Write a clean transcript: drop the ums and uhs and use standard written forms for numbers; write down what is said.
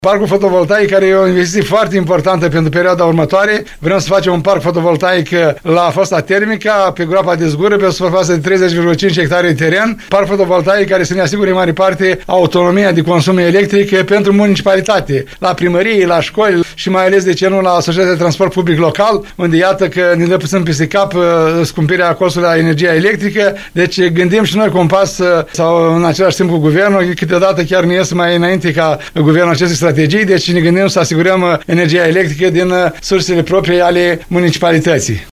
Parcul fotovoltaic, care e o investiție foarte importantă pentru perioada următoare. Vrem să facem un parc fotovoltaic la fosta termică, pe groapa de Zgură, pe o suprafață de 30,5 hectare de teren. Parc fotovoltaic care să ne asigure în mare parte autonomia de consum electric pentru municipalitate, la primării, la școli și mai ales, de ce nu, la Asociația de Transport Public Local, unde iată că ne dă puțin peste cap scumpirea costului la energia electrică. Deci gândim și noi cu un pas sau în același timp cu guvernul, câteodată chiar ne ies mai înainte ca guvernul acestei strategii, deci ne gândim să asigurăm energia electrică din sursele proprii ale municipalității.